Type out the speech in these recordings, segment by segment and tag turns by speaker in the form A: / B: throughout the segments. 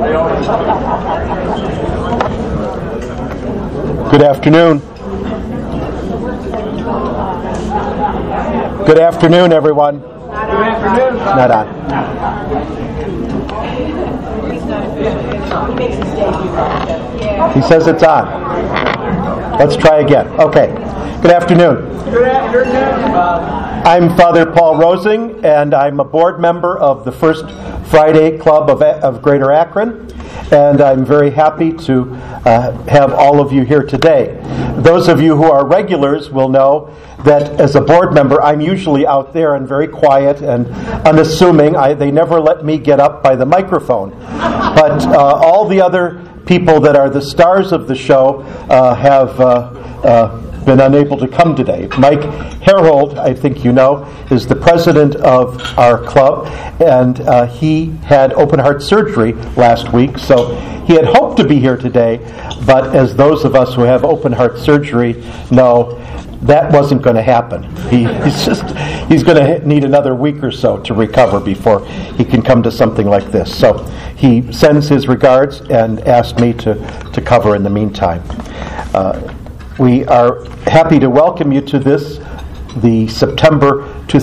A: Good afternoon. Good afternoon, everyone.
B: Good afternoon.
A: Not on. He says it's on. Let's try again. Okay. Good afternoon.
B: Good afternoon.
A: I'm Father Paul Rosing, and I'm a board member of the First Friday Club of Greater Akron, and I'm very happy to have all of you here today. Those of you who are regulars will know that as a board member, I'm usually out there and very quiet and unassuming. They never let me get up by the microphone. But all the other people that are the stars of the show have been unable to come today. Mike Harold, I think you know, is the president of our club, and he had open heart surgery last week, so he had hoped to be here today, but as those of us who have open heart surgery know, that wasn't going to happen. He's going to need another week or so to recover before he can come to something like this. So he sends his regards and asked me to cover in the meantime. We are happy to welcome you to the September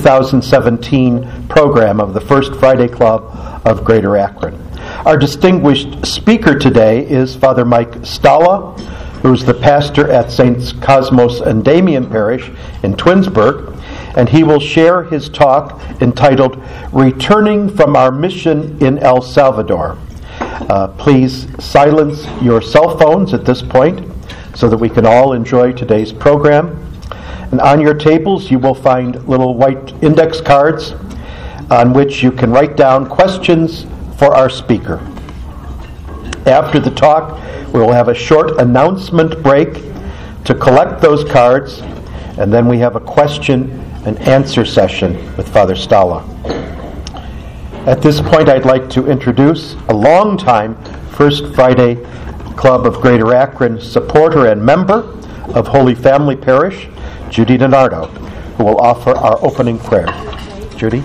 A: 2017 program of the First Friday Club of Greater Akron. Our distinguished speaker today is Father Mike Stala, who's the pastor at Saints Cosmos and Damian Parish in Twinsburg, and he will share his talk entitled Returning from Our Mission in El Salvador. Please silence your cell phones at this point so that we can all enjoy today's program. And on your tables you will find little white index cards on which you can write down questions for our speaker. After the talk, we will have a short announcement break to collect those cards, and then we have a question and answer session with Father Stala. At this point, I'd like to introduce a longtime First Friday Club of Greater Akron supporter and member of Holy Family Parish, Judy Donardo, who will offer our opening prayer. Judy?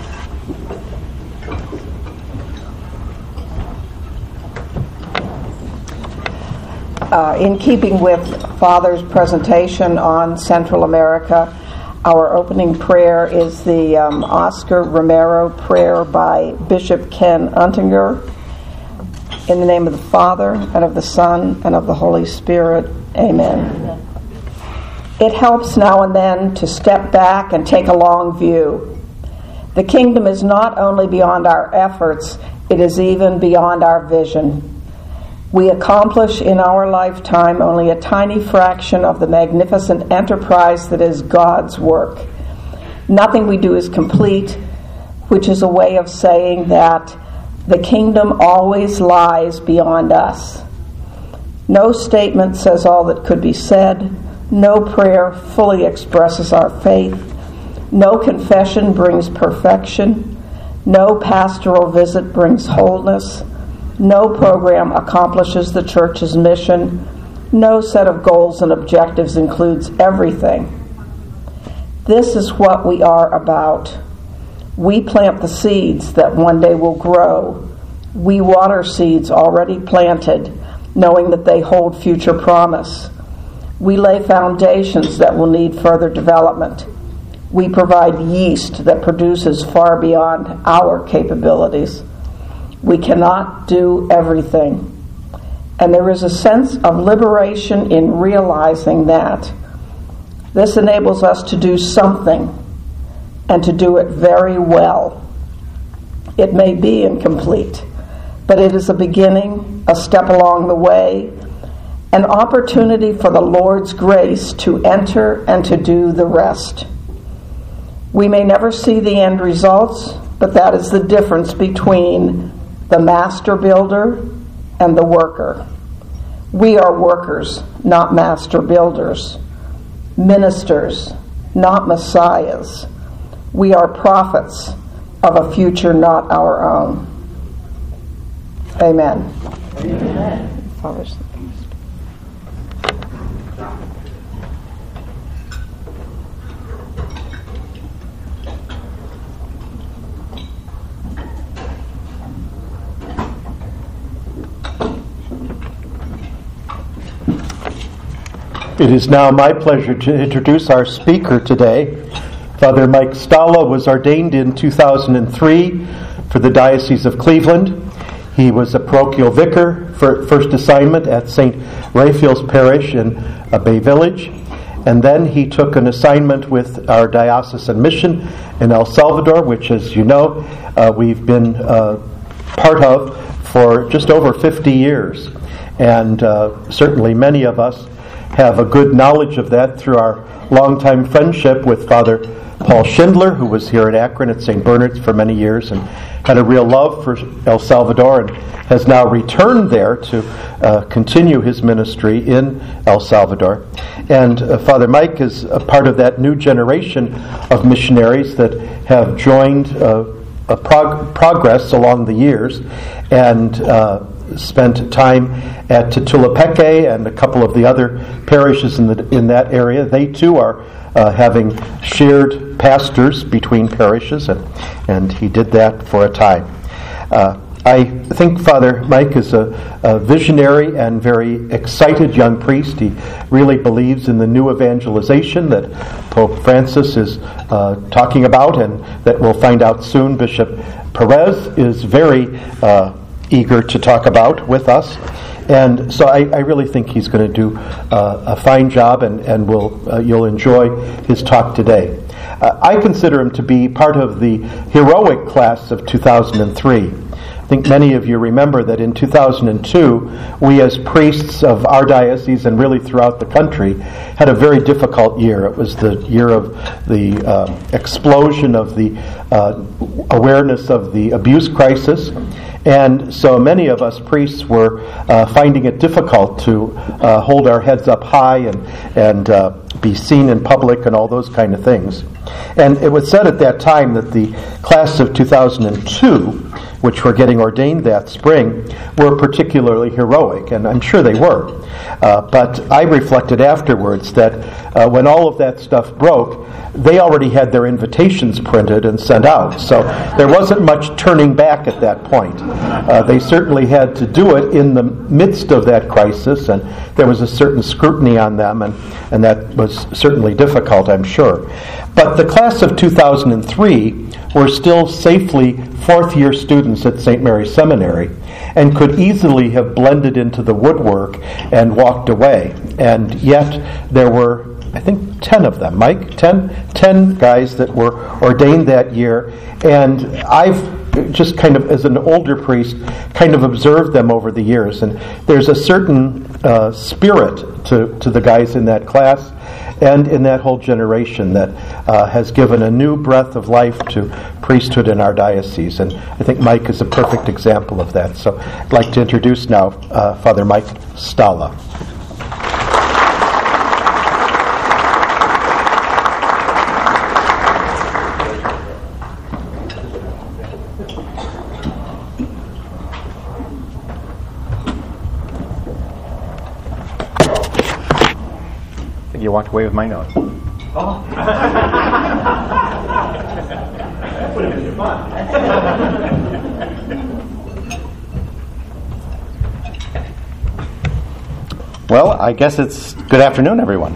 C: In keeping with Father's presentation on Central America, our opening prayer is the Oscar Romero prayer by Bishop Ken Untinger. In the name of the Father, and of the Son, and of the Holy Spirit. Amen. It helps now and then to step back and take a long view. The kingdom is not only beyond our efforts, it is even beyond our vision. We accomplish in our lifetime only a tiny fraction of the magnificent enterprise that is God's work. Nothing we do is complete, which is a way of saying that the kingdom always lies beyond us. No statement says all that could be said. No prayer fully expresses our faith. No confession brings perfection. No pastoral visit brings wholeness. No program accomplishes the church's mission. No set of goals and objectives includes everything. This is what we are about. We plant the seeds that one day will grow. We water seeds already planted, knowing that they hold future promise. We lay foundations that will need further development. We provide yeast that produces far beyond our capabilities. We cannot do everything. And there is a sense of liberation in realizing that. This enables us to do something, and to do it very well. It may be incomplete, but it is a beginning, a step along the way, an opportunity for the Lord's grace to enter and to do the rest. We may never see the end results, but that is the difference between the master builder and the worker. We are workers, not master builders, ministers, not messiahs. We are prophets of a future not our own. Amen. Amen.
A: It is now my pleasure to introduce our speaker today. Father Mike Stala was ordained in 2003 for the Diocese of Cleveland. He was a parochial vicar for first assignment at St. Raphael's Parish in Bay Village, and then he took an assignment with our diocesan mission in El Salvador, which, as you know, we've been part of for just over 50 years. And certainly many of us have a good knowledge of that through our longtime friendship with Father Paul Schindler, who was here at Akron at St. Bernard's for many years and had a real love for El Salvador and has now returned there to continue his ministry in El Salvador. And Father Mike is a part of that new generation of missionaries that have joined progress along the years and spent time at Tutulepeque and a couple of the other parishes in that area. They too are having shared pastors between parishes, and he did that for a time. I think Father Mike is a visionary and very excited young priest. He really believes in the new evangelization that Pope Francis is talking about, and that we'll find out soon Bishop Perez is very eager to talk about with us. And so I really think he's going to do a fine job, and you'll enjoy his talk today. I consider him to be part of the heroic class of 2003. I think many of you remember that in 2002, we as priests of our diocese and really throughout the country had a very difficult year. It was the year of the explosion of the awareness of the abuse crisis. And so many of us priests were finding it difficult to hold our heads up high and be seen in public and all those kind of things. And it was said at that time that the class of 2002, which were getting ordained that spring, were particularly heroic, and I'm sure they were. But I reflected afterwards that when all of that stuff broke, they already had their invitations printed and sent out. So there wasn't much turning back at that point. They certainly had to do it in the midst of that crisis, and there was a certain scrutiny on them, and that was certainly difficult, I'm sure. But the class of 2003 were still safely fourth-year students at St. Mary's Seminary and could easily have blended into the woodwork and walked away. And yet there were, I think, 10 of them. Mike? 10 guys that were ordained that year. And I've just kind of, as an older priest, kind of observed them over the years. And there's a certain spirit to the guys in that class and in that whole generation that has given a new breath of life to priesthood in our diocese. And I think Mike is a perfect example of that. So I'd like to introduce now Father Mike Stala.
D: You walked away with my note.
B: Oh. Would have been fun.
D: Well, I guess it's good afternoon, everyone.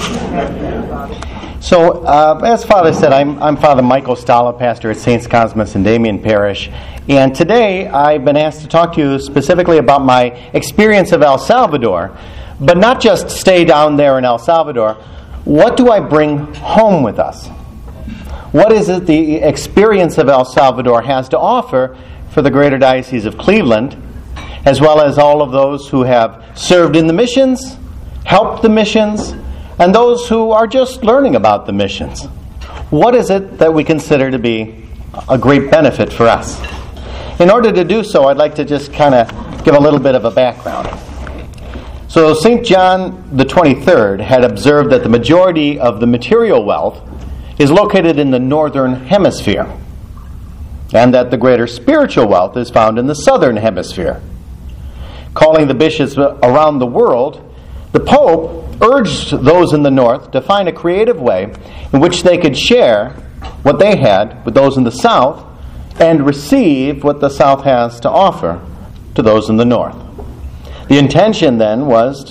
D: So, as Father said, I'm Father Michael Stala, pastor at St. Cosmas and Damian Parish, and today I've been asked to talk to you specifically about my experience of El Salvador, but not just stay down there in El Salvador. What do I bring home with us? What is it the experience of El Salvador has to offer for the Greater Diocese of Cleveland, as well as all of those who have served in the missions, helped the missions, and those who are just learning about the missions? What is it that we consider to be a great benefit for us? In order to do so, I'd like to just kind of give a little bit of a background. So St. John the 23rd had observed that the majority of the material wealth is located in the northern hemisphere, and that the greater spiritual wealth is found in the southern hemisphere. Calling the bishops around the world, the Pope urged those in the north to find a creative way in which they could share what they had with those in the south and receive what the south has to offer to those in the north. The intention then was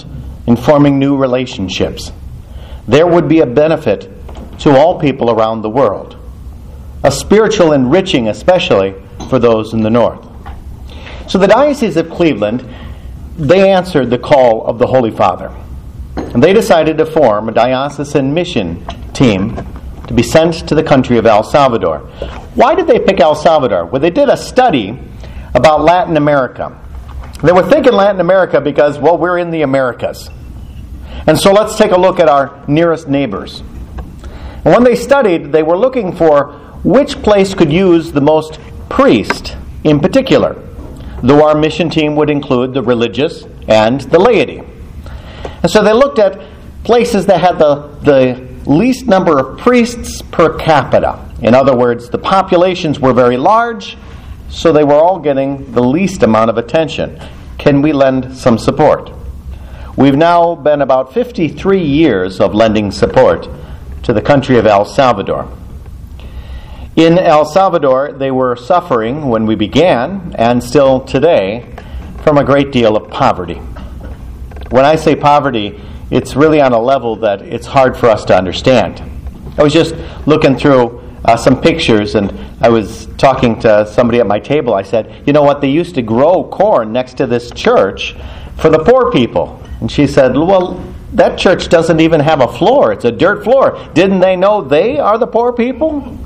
D: in forming new relationships. There would be a benefit to all people around the world, a spiritual enriching especially for those in the north. So the Diocese of Cleveland, they answered the call of the Holy Father. And they decided to form a diocesan mission team to be sent to the country of El Salvador. Why did they pick El Salvador? Well, they did a study about Latin America. They were thinking Latin America because, well, we're in the Americas. And so let's take a look at our nearest neighbors. And when they studied, they were looking for which place could use the most priests in particular, though our mission team would include the religious and the laity. And so they looked at places that had the least number of priests per capita. In other words, the populations were very large, so they were all getting the least amount of attention. Can we lend some support? We've now been about 53 years of lending support to the country of El Salvador. In El Salvador, they were suffering when we began, and still today, from a great deal of poverty. When I say poverty, it's really on a level that it's hard for us to understand. I was just looking through some pictures, and I was talking to somebody at my table. I said, you know what, they used to grow corn next to this church for the poor people. And she said, well, that church doesn't even have a floor. It's a dirt floor. Didn't they know they are the poor people?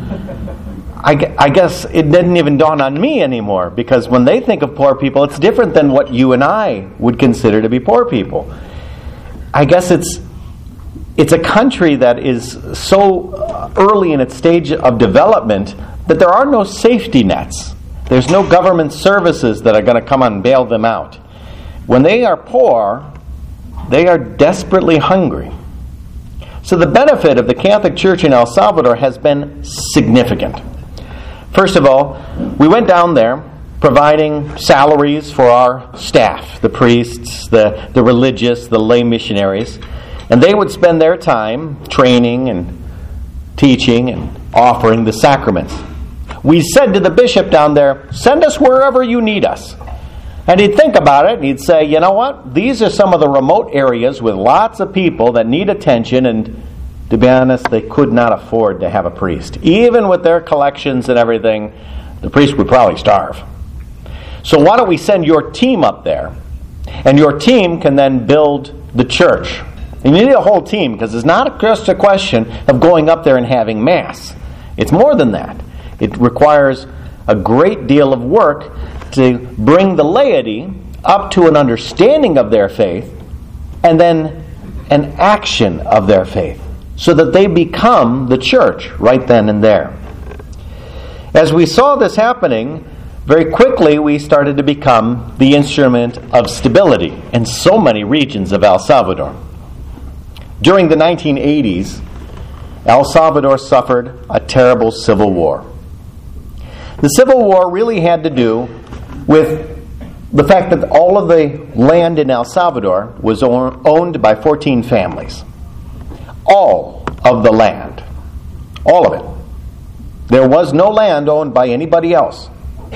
D: I guess it didn't even dawn on me anymore, because when they think of poor people, it's different than what you and I would consider to be poor people. I guess it's a country that is so early in its stage of development that there are no safety nets. There's no government services that are going to come and bail them out. When they are poor, they are desperately hungry. So the benefit of the Catholic Church in El Salvador has been significant. First of all, we went down there providing salaries for our staff, the priests, the religious, the lay missionaries, and they would spend their time training and teaching and offering the sacraments. We said to the bishop down there, send us wherever you need us. And he'd think about it, and he'd say, you know what, these are some of the remote areas with lots of people that need attention, and to be honest, they could not afford to have a priest. Even with their collections and everything, the priest would probably starve. So why don't we send your team up there, and your team can then build the church. And you need a whole team, because it's not just a question of going up there and having Mass. It's more than that. It requires a great deal of work to bring the laity up to an understanding of their faith and then an action of their faith, so that they become the church right then and there. As we saw this happening, very quickly we started to become the instrument of stability in so many regions of El Salvador. During the 1980s, El Salvador suffered a terrible civil war. The Civil War really had to do with the fact that all of the land in El Salvador was owned by 14 families. All of the land. All of it. There was no land owned by anybody else.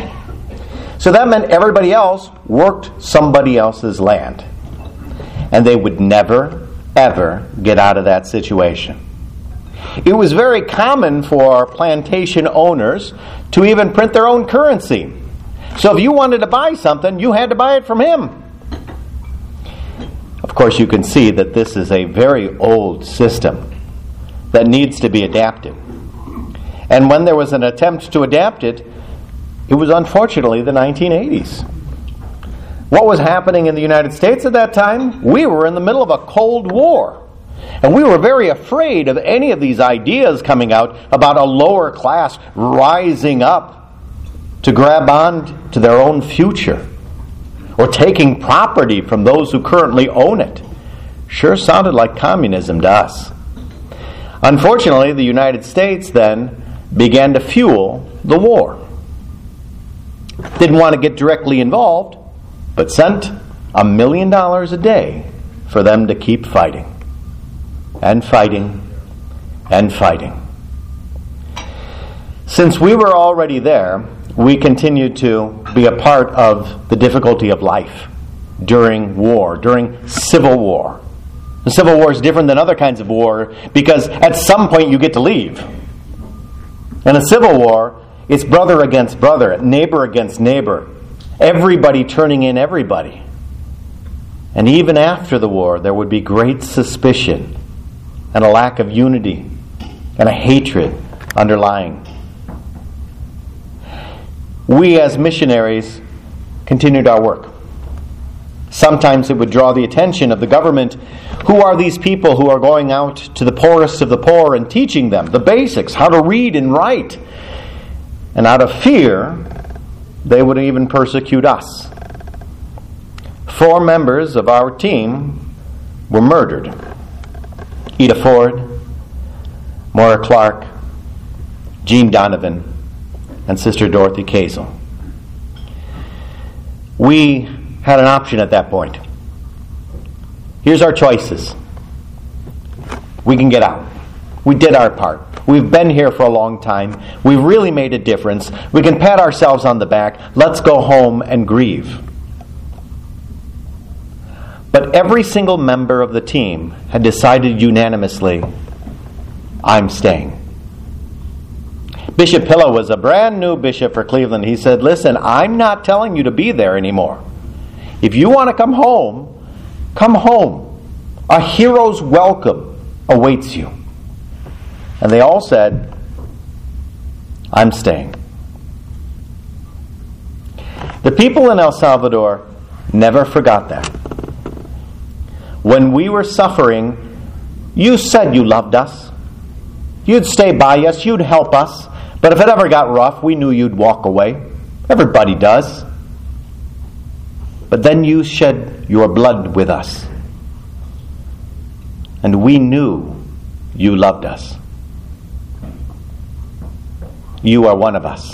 D: So that meant everybody else worked somebody else's land. And they would never, ever get out of that situation. It was very common for plantation owners to even print their own currency. So if you wanted to buy something, you had to buy it from him. Of course, you can see that this is a very old system that needs to be adapted. And when there was an attempt to adapt it, it was unfortunately the 1980s. What was happening in the United States at that time? We were in the middle of a Cold War. And we were very afraid of any of these ideas coming out about a lower class rising up to grab on to their own future, or taking property from those who currently own it. Sure sounded like communism to us. Unfortunately, the United States then began to fuel the war. Didn't want to get directly involved, but sent $1 million a day for them to keep fighting. And fighting, and fighting. Since we were already there, we continued to be a part of the difficulty of life. during war, during civil war. The Civil War is different than other kinds of war because at some point you get to leave. In a civil war, it's brother against brother, neighbor against neighbor, everybody turning in everybody. And even after the war, there would be great suspicion and a lack of unity and a hatred underlying. We as missionaries continued our work. Sometimes it would draw the attention of the government. Who are these people who are going out to the poorest of the poor and teaching them the basics, how to read and write? And out of fear, they would even persecute us. 4 members of our team were murdered. Ida Ford, Maura Clark, Jean Donovan, and Sister Dorothy Kazel. We had an option at that point. Here's our choices. We can get out. We did our part. We've been here for a long time. We've really made a difference. We can pat ourselves on the back. Let's go home and grieve. But every single member of the team had decided unanimously, I'm staying. Bishop Pillow was a brand new bishop for Cleveland. He said, listen, I'm not telling you to be there anymore. If you want to come home, come home. A hero's welcome awaits you. And they all said, I'm staying. The people in El Salvador never forgot that. When we were suffering, you said you loved us. You'd stay by us. You'd help us. But if it ever got rough, we knew you'd walk away. Everybody does. But then you shed your blood with us. And we knew you loved us. You are one of us.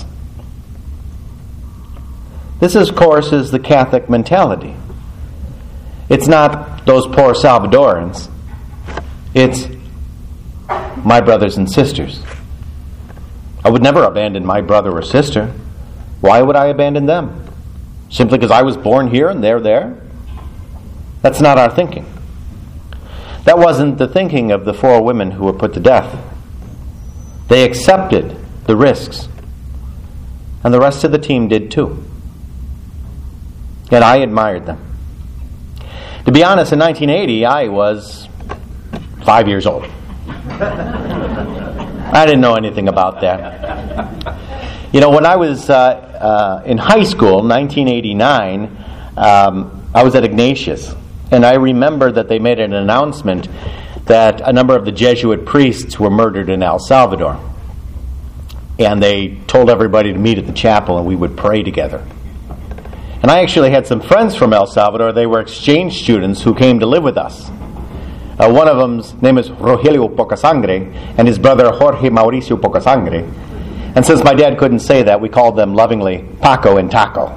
D: This, of course, is the Catholic mentality. It's not those poor Salvadorans. It's my brothers and sisters. I would never abandon my brother or sister. Why would I abandon them? Simply because I was born here and they're there? That's not our thinking. That wasn't the thinking of the 4 women who were put to death. They accepted the risks. And the rest of the team did too. And I admired them. To be honest, in 1980, I was 5 years old. I didn't know anything about that. You know, when I was in high school, 1989, I was at Ignatius. And I remember that they made an announcement that a number of the Jesuit priests were murdered in El Salvador. And they told everybody to meet at the chapel and we would pray together. And I actually had some friends from El Salvador. They were exchange students who came to live with us. One of them's name is Rogelio Pocasangre, and his brother Jorge Mauricio Pocasangre. And since my dad couldn't say that, we called them lovingly Paco and Taco.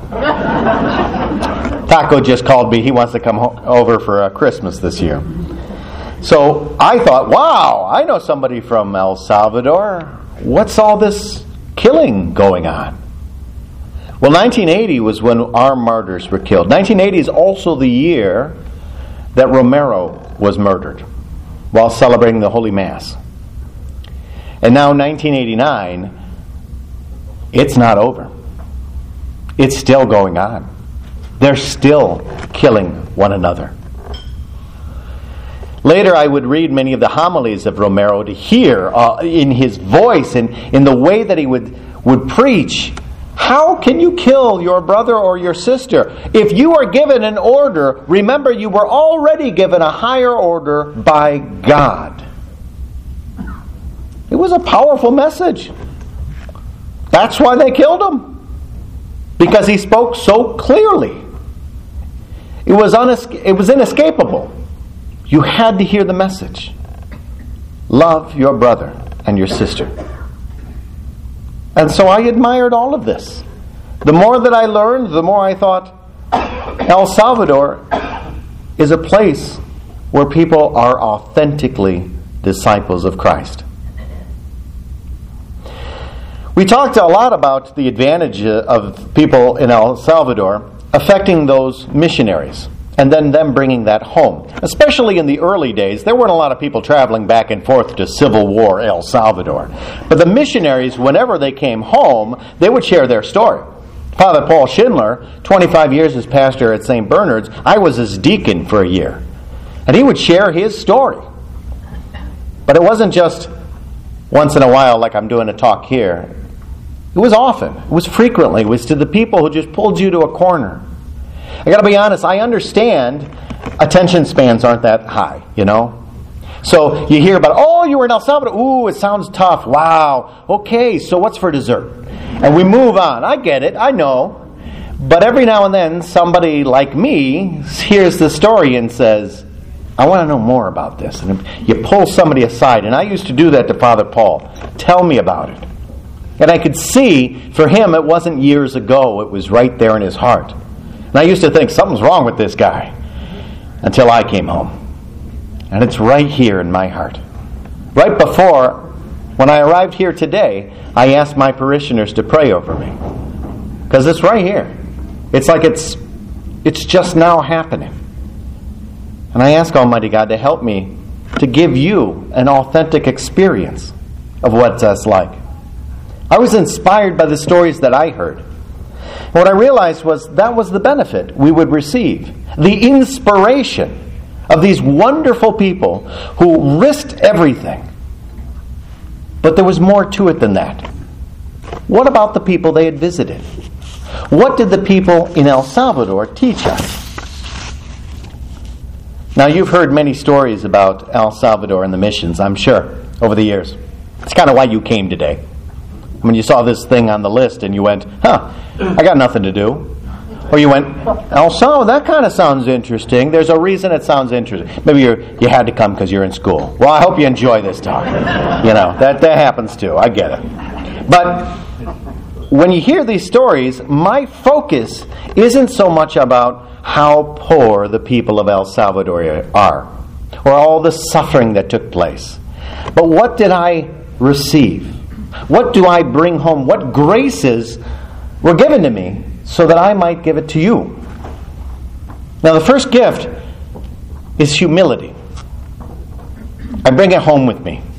D: Taco just called me. He wants to come over for Christmas this year. So I thought, wow, I know somebody from El Salvador. What's all this killing going on? Well, 1980 was when our martyrs were killed. 1980 is also the year that Romero was murdered while celebrating the Holy Mass. And now 1989, it's not over. It's still going on. They're still killing one another. Later I would read many of the homilies of Romero to hear in his voice and in the way that he would preach. How can you kill your brother or your sister? If you are given an order, remember you were already given a higher order by God. It was a powerful message. That's why they killed him. Because he spoke so clearly. It was inescapable. You had to hear the message. Love your brother and your sister. And so I admired all of this. The more that I learned, the more I thought, El Salvador is a place where people are authentically disciples of Christ. We talked a lot about the advantage of people in El Salvador affecting those missionaries. and then them bringing that home. Especially in the early days, there weren't a lot of people traveling back and forth to Civil War El Salvador. But the missionaries, whenever they came home, they would share their story. Father Paul Schindler, 25 years as pastor at St. Bernard's, I was his deacon for a year. And he would share his story. But it wasn't just once in a while like I'm doing a talk here. It was often. It was frequently. It was to the people who just pulled you to a corner. I got to be honest, I understand attention spans aren't that high, you know. So you hear about, oh, you were in El Salvador. Ooh, it sounds tough. Wow. Okay, so what's for dessert? And we move on. I get it. I know. But every now and then, somebody like me hears the story and says, I want to know more about this. And you pull somebody aside. And I used to do that to Father Paul. Tell me about it. And I could see, for him, it wasn't years ago. It was right there in his heart. And I used to think, something's wrong with this guy. Until I came home. And it's right here in my heart. Right before, when I arrived here today, I asked my parishioners to pray over me. Because it's right here. It's like it's just now happening. And I ask Almighty God to help me to give you an authentic experience of what that's like. I was inspired by the stories that I heard. And what I realized was that was the benefit we would receive. The inspiration of these wonderful people who risked everything. But there was more to it than that. What about the people they had visited? What did the people in El Salvador teach us? Now, you've heard many stories about El Salvador and the missions, I'm sure, over the years. It's kind of why you came today. When you saw this thing on the list and you went, I got nothing to do. Or you went, El Salvador, that kind of sounds interesting. There's a reason it sounds interesting. Maybe you had to come because you're in school. Well, I hope you enjoy this talk. You know, that happens too. I get it. But when you hear these stories, my focus isn't so much about how poor the people of El Salvador are, or all the suffering that took place. But what did I receive? What do I bring home? What graces were given to me so that I might give it to you? Now, the first gift is humility. I bring it home with me.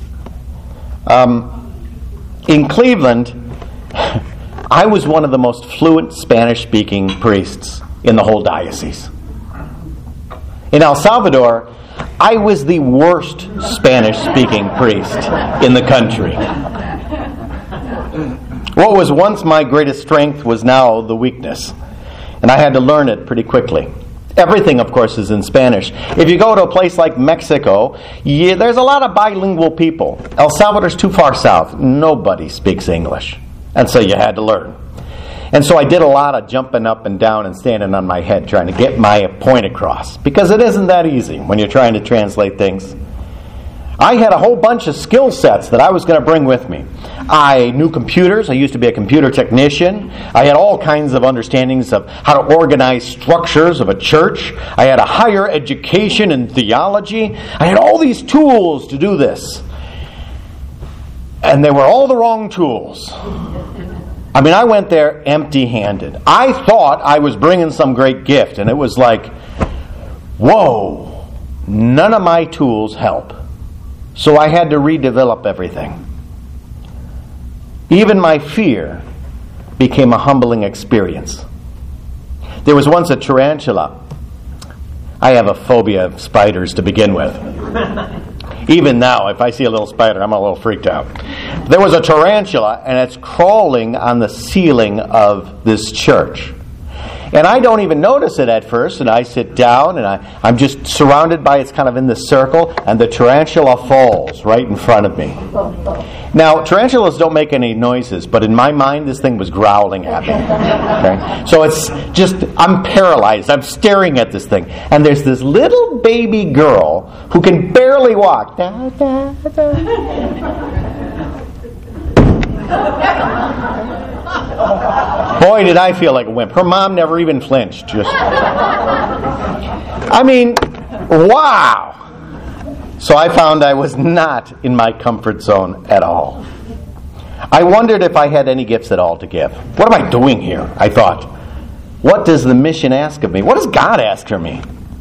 D: In Cleveland, I was one of the most fluent Spanish-speaking priests in the whole diocese. In El Salvador, I was the worst Spanish-speaking priest in the country. What was once my greatest strength was now the weakness. And I had to learn it pretty quickly. Everything, of course, is in Spanish. If you go to a place like Mexico, there's a lot of bilingual people. El Salvador's too far south. Nobody speaks English. And so you had to learn. And so I did a lot of jumping up and down and standing on my head trying to get my point across. Because it isn't that easy when you're trying to translate things. I had a whole bunch of skill sets that I was going to bring with me. I knew computers. I used to be a computer technician. I had all kinds of understandings of how to organize structures of a church. I had a higher education in theology. I had all these tools to do this. And they were all the wrong tools. I mean, I went there empty-handed. I thought I was bringing some great gift, and it was like, whoa, none of my tools help. So I had to redevelop everything. Even my fear became a humbling experience. There was once a tarantula. I have a phobia of spiders to begin with. Even now, if I see a little spider, I'm a little freaked out. There was a tarantula, and it's crawling on the ceiling of this church. And I don't even notice it at first, and I sit down, and I'm just surrounded by, it's kind of in this circle, and the tarantula falls right in front of me. Now, tarantulas don't make any noises, but in my mind, this thing was growling at me. Okay? So it's just, I'm paralyzed. I'm staring at this thing. And there's this little baby girl who can barely walk. Da, da, da. Boy, did I feel like a wimp. Her mom never even flinched. I mean, wow. So I found I was not in my comfort zone at all. I wondered if I had any gifts at all to give. What am I doing here? I thought. What does the mission ask of me? What does God ask of me?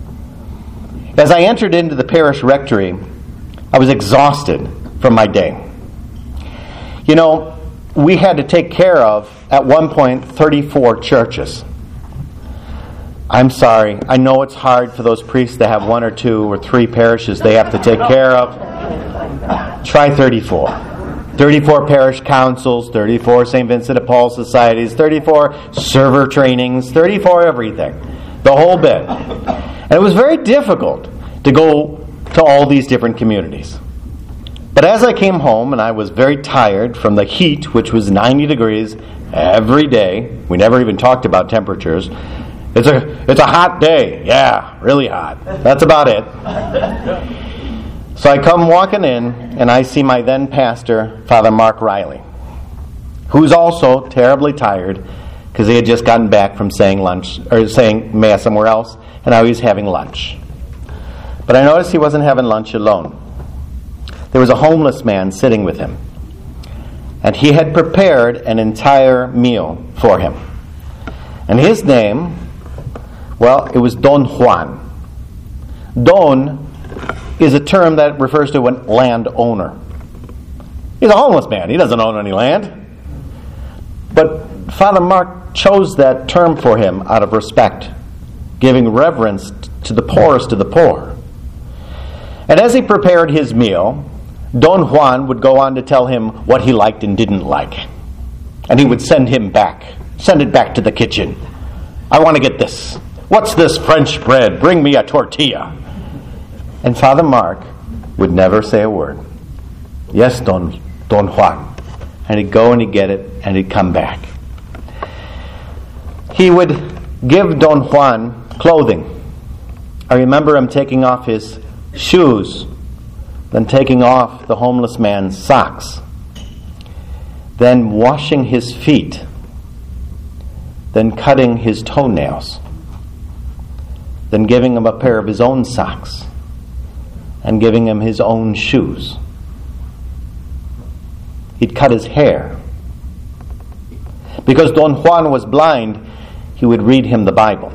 D: As I entered into the parish rectory, I was exhausted from my day. You know, we had to take care of, at one point, 34 churches. I'm sorry. I know it's hard for those priests to have 1 or 2 or 3 parishes they have to take care of. Try 34. 34 parish councils, 34 St. Vincent de Paul societies, 34 server trainings, 34 everything. The whole bit. And it was very difficult to go to all these different communities. But as I came home, and I was very tired from the heat, which was 90 degrees every day. We never even talked about temperatures. It's a hot day. Yeah, really hot. That's about it. So I come walking in, and I see my then pastor, Father Mark Riley, who's also terribly tired because he had just gotten back from saying Mass somewhere else, and now he's having lunch. But I noticed he wasn't having lunch alone. There was a homeless man sitting with him, and he had prepared an entire meal for him. And his name, well, it was Don Juan. Don is a term that refers to a landowner. He's a homeless man. He doesn't own any land. But Father Mark chose that term for him out of respect, giving reverence to the poorest of the poor. And as he prepared his meal, Don Juan would go on to tell him what he liked and didn't like. And he would send it back to the kitchen. I want to get this. What's this French bread? Bring me a tortilla. And Father Mark would never say a word. Yes, Don Juan. And he'd go and he'd get it, and he'd come back. He would give Don Juan clothing. I remember him taking off his shoes, then taking off the homeless man's socks, then washing his feet, then cutting his toenails, then giving him a pair of his own socks, and giving him his own shoes. He'd cut his hair. Because Don Juan was blind, he would read him the Bible.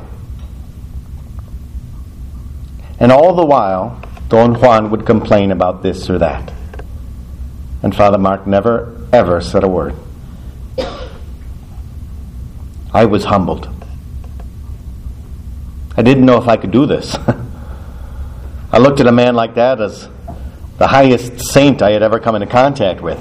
D: And all the while, Don Juan would complain about this or that. And Father Mark never, ever said a word. I was humbled. I didn't know if I could do this. I looked at a man like that as the highest saint I had ever come into contact with.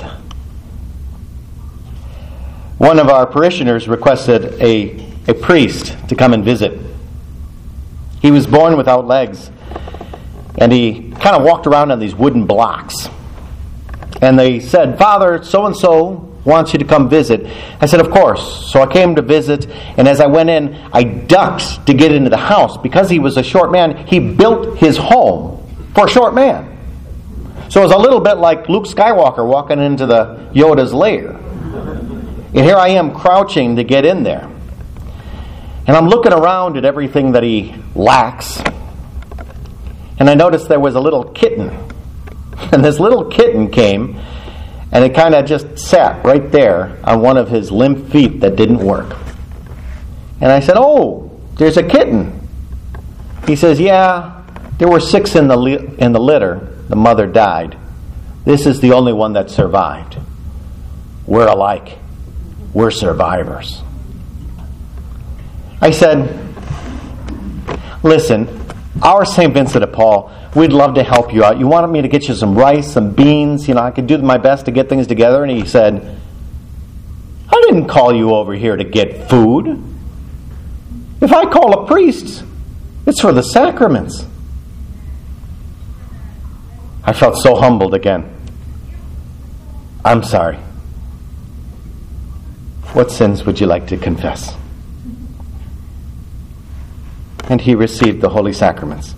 D: One of our parishioners requested a priest to come and visit. He was born without legs, and he kind of walked around on these wooden blocks. And they said, Father, so-and-so wants you to come visit. I said, of course. So I came to visit, and as I went in, I ducked to get into the house. Because he was a short man, he built his home for a short man. So it was a little bit like Luke Skywalker walking into the Yoda's lair. And here I am crouching to get in there. And I'm looking around at everything that he lacks. And I noticed there was a little kitten. And this little kitten came, and it kind of just sat right there on one of his limp feet that didn't work. And I said, oh, there's a kitten. He says, yeah, there were 6 in the litter. The mother died. This is the only one that survived. We're alike. We're survivors. I said, listen, our St. Vincent de Paul, we'd love to help you out. You wanted me to get you some rice, some beans, I could do my best to get things together. And he said, I didn't call you over here to get food. If I call a priest, it's for the sacraments. I felt so humbled again. I'm sorry. What sins would you like to confess? And he received the holy sacraments.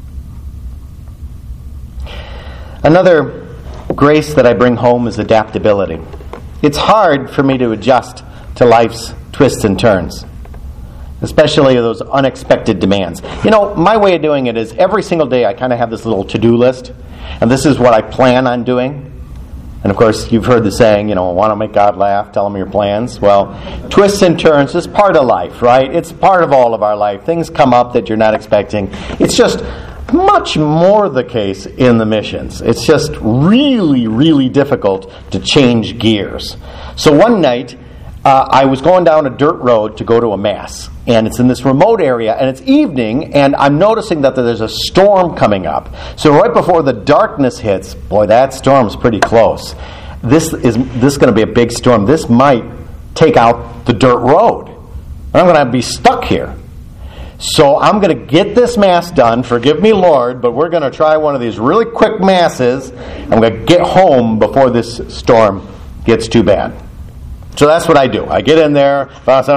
D: Another grace that I bring home is adaptability. It's hard for me to adjust to life's twists and turns, especially those unexpected demands. My way of doing it is every single day I kind of have this little to-do list, and this is what I plan on doing. And of course, you've heard the saying, want to make God laugh, tell him your plans. Well, twists and turns is part of life, right? It's part of all of our life. Things come up that you're not expecting. It's just much more the case in the missions. It's just really, really difficult to change gears. So one night, I was going down a dirt road to go to a mass, and it's in this remote area, and it's evening, and I'm noticing that there's a storm coming up. So right before the darkness hits, boy, that storm's pretty close. This is going to be a big storm. This might take out the dirt road. I'm going to be stuck here. So I'm going to get this mass done. Forgive me, Lord, but we're going to try one of these really quick masses. I'm going to get home before this storm gets too bad. So that's what I do. I get in there.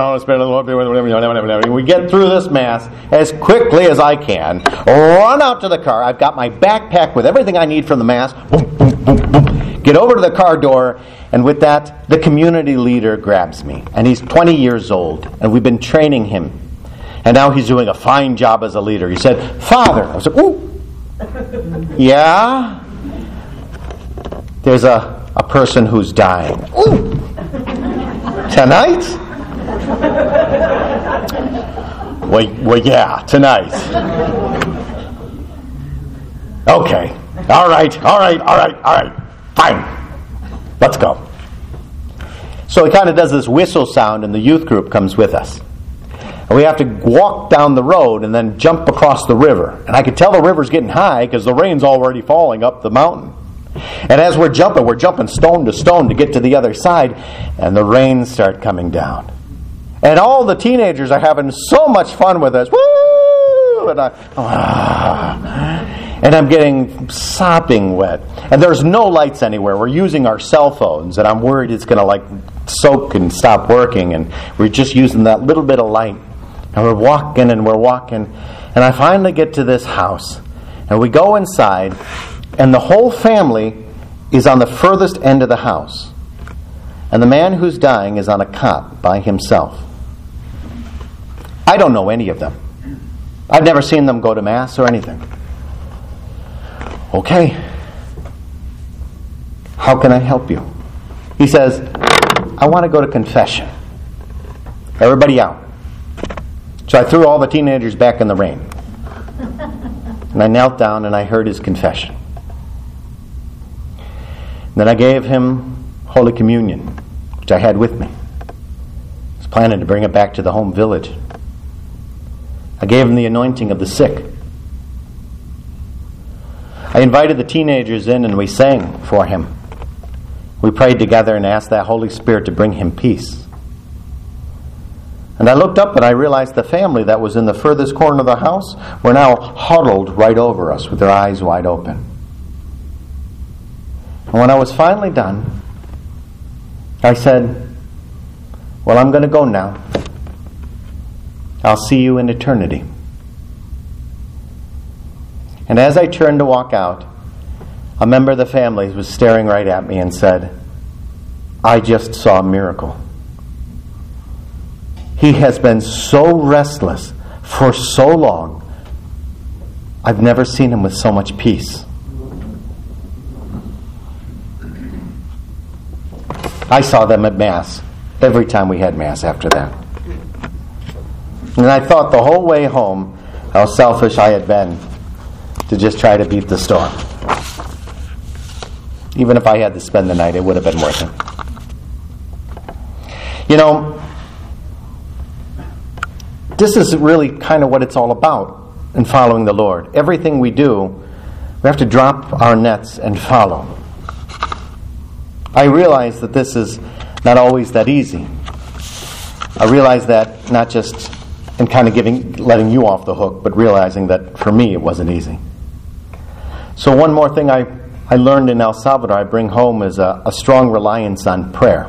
D: We get through this mass as quickly as I can. Run out to the car. I've got my backpack with everything I need from the mass. Boom, boom, boom, boom. Get over to the car door, and with that, the community leader grabs me. And he's 20 years old, and we've been training him. And now he's doing a fine job as a leader. He said, "Father." I was like, "Ooh." "Yeah?" "There's a person who's dying." "Ooh. Tonight?" Well, yeah, tonight. "Okay. All right. Fine. Let's go." So he kind of does this whistle sound, and the youth group comes with us. And we have to walk down the road and then jump across the river. And I could tell the river's getting high because the rain's already falling up the mountain. And as we're jumping stone to stone to get to the other side, and the rains start coming down. And all the teenagers are having so much fun with us. Woo! And I'm getting sopping wet. And there's no lights anywhere. We're using our cell phones, and I'm worried it's going to soak and stop working. And we're just using that little bit of light. And we're walking, and I finally get to this house. And we go inside, and the whole family is on the furthest end of the house. And the man who's dying is on a cot by himself. I don't know any of them. I've never seen them go to Mass or anything. "Okay. How can I help you?" He says, "I want to go to confession." Everybody out. So I threw all the teenagers back in the rain. And I knelt down and I heard his confession. Then I gave him Holy Communion, which I had with me. I was planning to bring it back to the home village. I gave him the anointing of the sick. I invited the teenagers in and we sang for him. We prayed together and asked that Holy Spirit to bring him peace. And I looked up and I realized the family that was in the furthest corner of the house were now huddled right over us with their eyes wide open. And when I was finally done, I said, "Well, I'm going to go now. I'll see you in eternity." And as I turned to walk out, a member of the family was staring right at me and said, "I just saw a miracle. He has been so restless for so long. I've never seen him with so much peace." I saw them at Mass every time we had Mass after that. And I thought the whole way home how selfish I had been to just try to beat the storm. Even if I had to spend the night, it would have been worth it. You know, this is really kind of what it's all about in following the Lord. Everything we do, we have to drop our nets and follow. I realize that this is not always that easy. I realize that not just in kind of letting you off the hook, but realizing that for me it wasn't easy. So one more thing I learned in El Salvador I bring home is a strong reliance on prayer.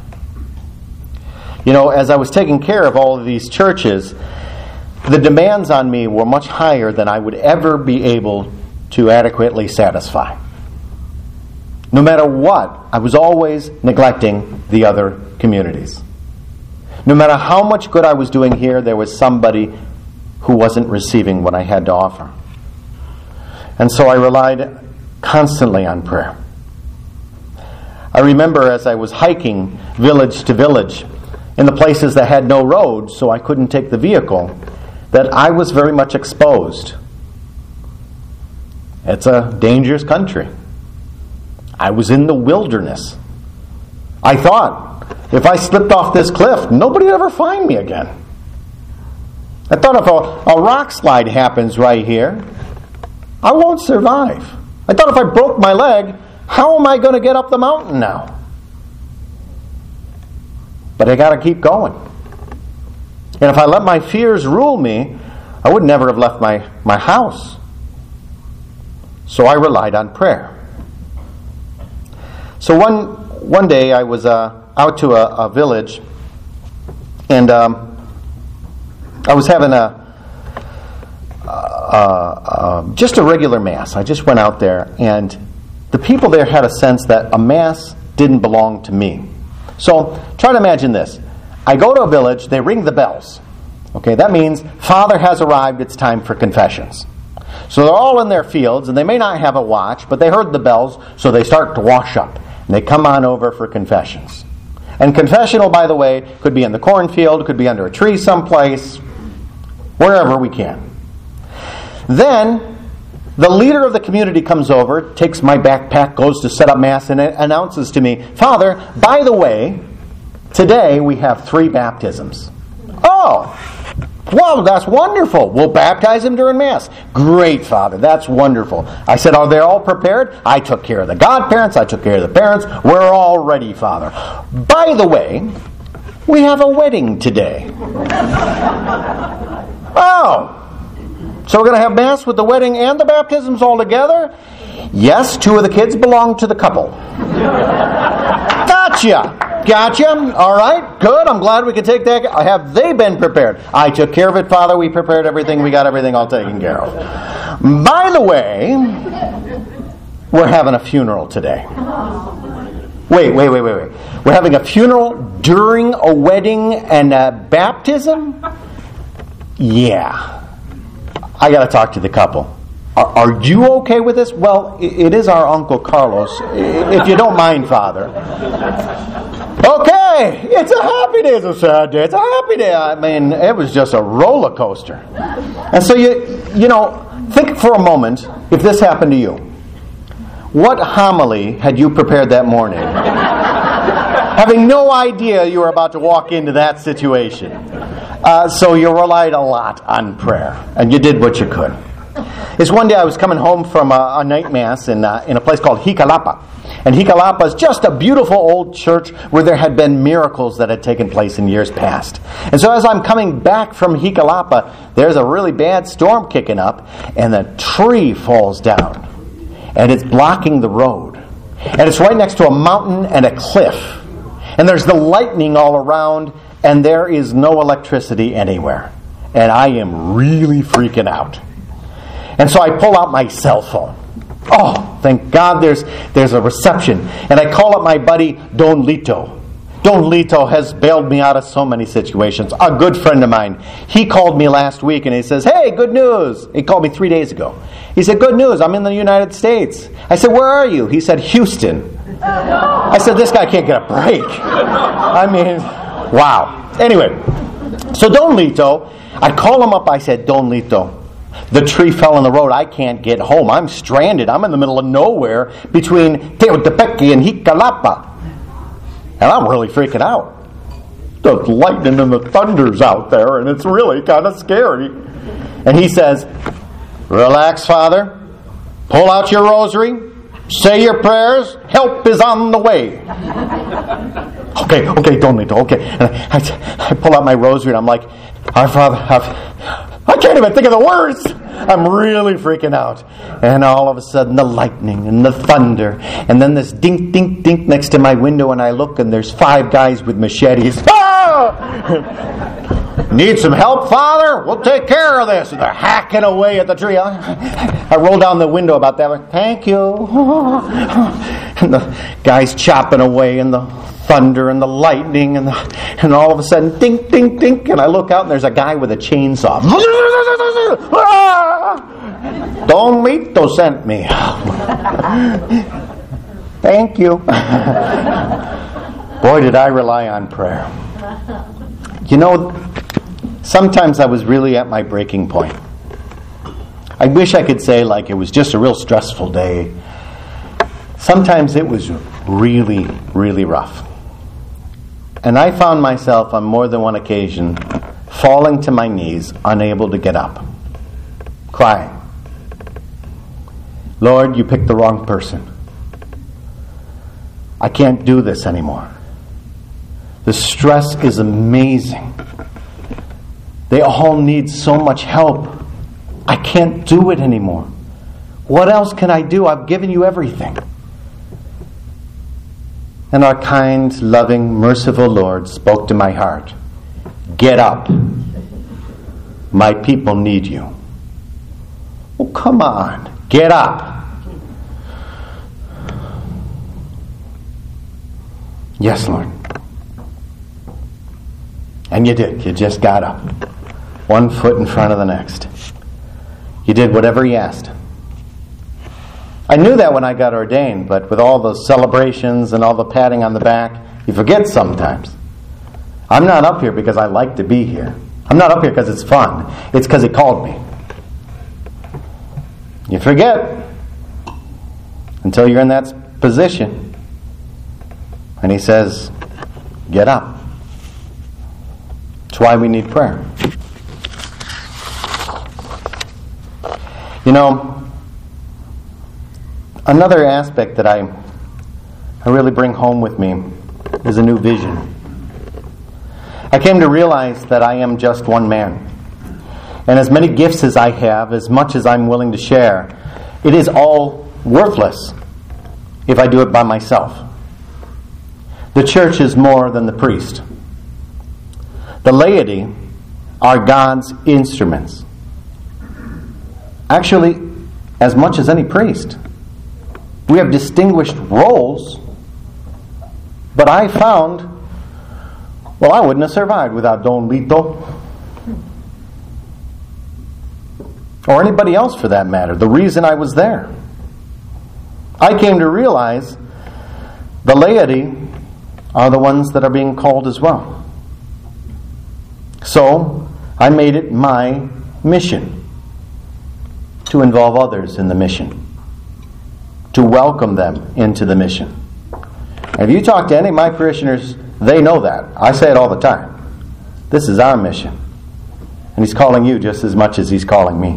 D: You know, as I was taking care of all of these churches, the demands on me were much higher than I would ever be able to adequately satisfy. No matter what, I was always neglecting the other communities. No matter how much good I was doing here, there was somebody who wasn't receiving what I had to offer. And so I relied constantly on prayer. I remember as I was hiking village to village in the places that had no roads, so I couldn't take the vehicle, that I was very much exposed It's a dangerous country. I was in the wilderness. I thought, if I slipped off this cliff, nobody would ever find me again. I thought if a rock slide happens right here, I won't survive. I thought if I broke my leg, how am I going to get up the mountain now? But I got to keep going. And if I let my fears rule me, I would never have left my house. So I relied on prayer. So one day I was out to a village, and I was having just a regular mass. I just went out there, and the people there had a sense that a mass didn't belong to me. So try to imagine this. I go to a village, they ring the bells. Okay, that means Father has arrived, it's time for confessions. So they're all in their fields, and they may not have a watch, but they heard the bells, so they start to wash up. And they come on over for confessions. And confessional, by the way, could be in the cornfield, could be under a tree someplace, wherever we can. Then, the leader of the community comes over, takes my backpack, goes to set up Mass, and announces to me, Father, by the way, today we have 3 baptisms. Oh, well, that's wonderful. We'll baptize him during Mass. Great, Father. That's wonderful. I said, are they all prepared? I took care of the godparents. I took care of the parents. We're all ready, Father. By the way, we have a wedding today. Oh, so we're going to have Mass with the wedding and the baptisms all together? Yes, 2 of the kids belong to the couple. Gotcha. All right, good. I'm glad we could take that. Have they been prepared? I took care of it, Father. We prepared everything. We got everything all taken care of. By the way, we're having a funeral today. Wait. We're having a funeral during a wedding and a baptism? Yeah. I got to talk to the couple. Are you okay with this? Well, it is our Uncle Carlos. If you don't mind, Father. Okay, it's a happy day. It's a sad day. It's a happy day. I mean, it was just a roller coaster. And so you know, think for a moment if this happened to you. What homily had you prepared that morning? Having no idea you were about to walk into that situation. So you relied a lot on prayer, and you did what you could. This one day I was coming home from a night mass in a place called Jicalapa. And Jicalapa is just a beautiful old church where there had been miracles that had taken place in years past. And so as I'm coming back from Jicalapa, there's a really bad storm kicking up, and a tree falls down. And it's blocking the road. And it's right next to a mountain and a cliff. And there's the lightning all around, and there is no electricity anywhere. And I am really freaking out. And so I pull out my cell phone. Oh, thank God there's a reception. And I call up my buddy, Don Lito. Don Lito has bailed me out of so many situations. A good friend of mine. He called me last week and he says, hey, good news. He called me 3 days ago. He said, good news, I'm in the United States. I said, where are you? He said, Houston. I said, this guy can't get a break. I mean, wow. Anyway, so Don Lito, I call him up, I said, Don Lito, the tree fell in the road. I can't get home. I'm stranded. I'm in the middle of nowhere between Teotepeque and Jicalapa. And I'm really freaking out. The lightning and the thunder's out there, and it's really kind of scary. And he says, relax, Father. Pull out your rosary. Say your prayers. Help is on the way. Okay, Don Lito, okay. And I pull out my rosary, and I'm like, our Father, I can't even think of the words. I'm really freaking out. And all of a sudden, the lightning and the thunder. And then this dink, dink, dink next to my window. And I look, and there's 5 guys with machetes. Ah! Need some help, Father? We'll take care of this. And they're hacking away at the tree. I roll down the window about that way. Thank you. And the guys chopping away, and the thunder and the lightning, and all of a sudden, dink, dink, dink, and I look out and there's a guy with a chainsaw. Don Lito sent me. Thank you. Boy, did I rely on prayer. You know, sometimes I was really at my breaking point. I wish I could say like it was just a real stressful day. Sometimes it was really, really rough. And I found myself on more than one occasion falling to my knees, unable to get up, crying. Lord, you picked the wrong person. I can't do this anymore. The stress is amazing. They all need so much help. I can't do it anymore. What else can I do? I've given you everything. And our kind, loving, merciful Lord spoke to my heart. Get up. My people need you. Oh, come on. Get up. Yes, Lord. And you did. You just got up. One foot in front of the next. You did whatever he asked. I knew that when I got ordained, but with all those celebrations and all the patting on the back, you forget sometimes. I'm not up here because I like to be here. I'm not up here because it's fun. It's because he called me. You forget until you're in that position. And he says, get up. That's why we need prayer. You know, another aspect that I really bring home with me is a new vision. I came to realize that I am just one man. And as many gifts as I have, as much as I'm willing to share, it is all worthless if I do it by myself. The church is more than the priest. The laity are God's instruments. Actually, as much as any priest. We have distinguished roles, but I found, I wouldn't have survived without Don Lito. Or anybody else for that matter. The reason I was there. I came to realize the laity are the ones that are being called as well. So, I made it my mission to involve others in the mission, to welcome them into the mission. And if you talk to any of my parishioners, they know that. I say it all the time. This is our mission. And he's calling you just as much as he's calling me.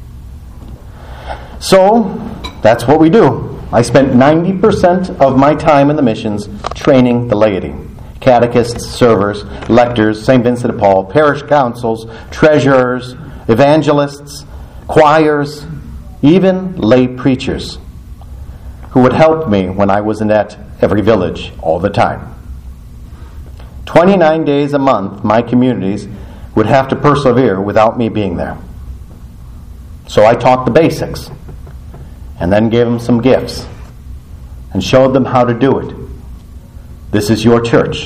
D: So, that's what we do. I spent 90% of my time in the missions training the laity. Catechists, servers, lectors, St. Vincent de Paul, parish councils, treasurers, evangelists, choirs, even lay preachers who would help me when I wasn't at every village all the time. 29 days a month, my communities would have to persevere without me being there. So I taught the basics and then gave them some gifts and showed them how to do it. This is your church.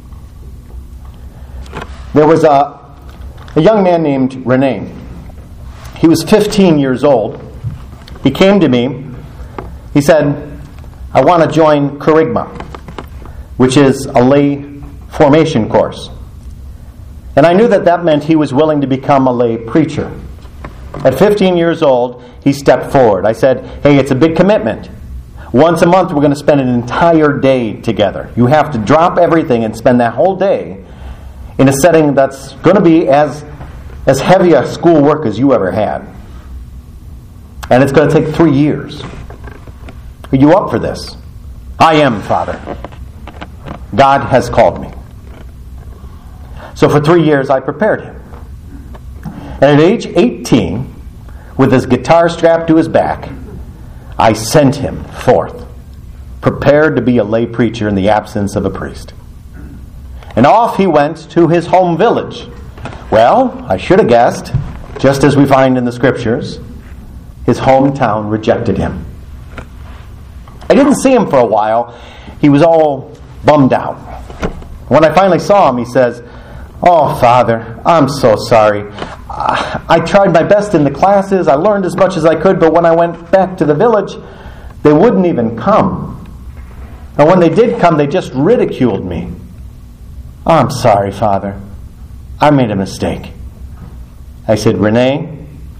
D: There was a young man named Rene. He was 15 years old. He came to me. He said, I want to join Kerygma, which is a lay formation course. And I knew that meant he was willing to become a lay preacher. At 15 years old, he stepped forward. I said, hey, it's a big commitment. Once a month, we're going to spend an entire day together. You have to drop everything and spend that whole day in a setting that's going to be as heavy a school work as you ever had. And it's going to take 3 years. Are you up for this? I am, Father. God has called me. So for 3 years, I prepared him. And at age 18, with his guitar strapped to his back, I sent him forth, prepared to be a lay preacher in the absence of a priest. And off he went to his home village. Well, I should have guessed, just as we find in the scriptures, his hometown rejected him. I didn't see him for a while. He was all bummed out. When I finally saw him, he says, oh, Father, I'm so sorry. I tried my best in the classes. I learned as much as I could, but when I went back to the village, they wouldn't even come. And when they did come, they just ridiculed me. Oh, I'm sorry, Father. I made a mistake. I said, Rene,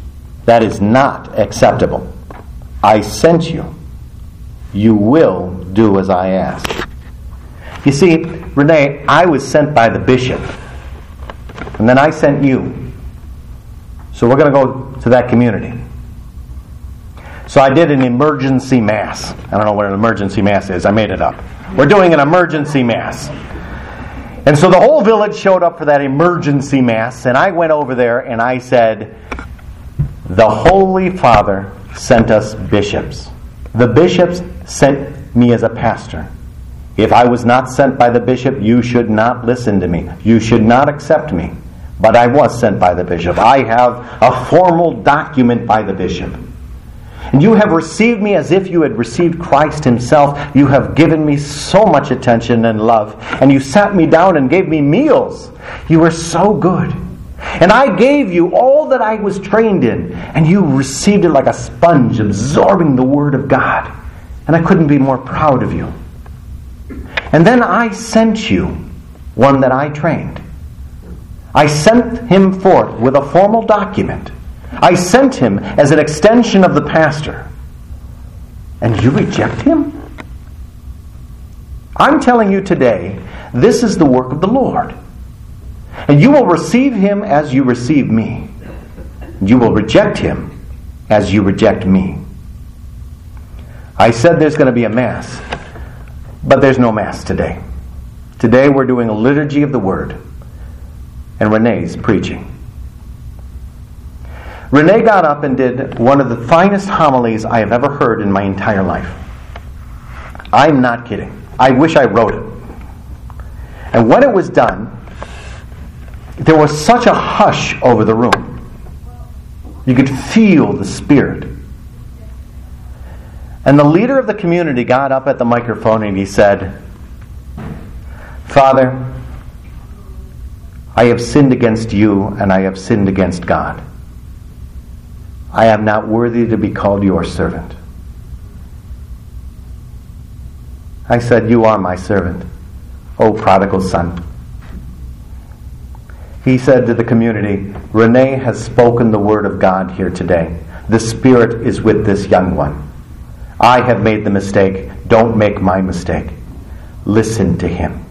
D: That is not acceptable. I sent you. You will do as I ask. You see, Renee, I was sent by the bishop. And then I sent you. So we're going to go to that community. So I did an emergency mass. I don't know what an emergency mass is. I made it up. We're doing an emergency mass. And so the whole village showed up for that emergency mass. And I went over there and I said, the Holy Father sent us bishops. The bishops sent me as a pastor. If I was not sent by the bishop, you should not listen to me. You should not accept me. But I was sent by the bishop. I have a formal document by the bishop. And you have received me as if you had received Christ himself. You have given me so much attention and love. And you sat me down and gave me meals. You were so good. And I gave you all that I was trained in. And you received it like a sponge, absorbing the Word of God. And I couldn't be more proud of you. And then I sent you one that I trained. I sent him forth with a formal document. I sent him as an extension of the pastor. And you reject him? I'm telling you today, this is the work of the Lord. And you will receive him as you receive me. You will reject him as you reject me. I said there's going to be a Mass, but there's no Mass today. Today we're doing a liturgy of the Word. And Renee's preaching. Renee got up and did one of the finest homilies I have ever heard in my entire life. I'm not kidding. I wish I wrote it. And when it was done, there was such a hush over the room. You could feel the Spirit. And the leader of the community got up at the microphone and he said, Father, I have sinned against you and I have sinned against God. I am not worthy to be called your servant. I said, you are my servant, O prodigal son. He said to the community, Renee has spoken the word of God here today. The Spirit is with this young one. I have made the mistake. Don't make my mistake. Listen to him.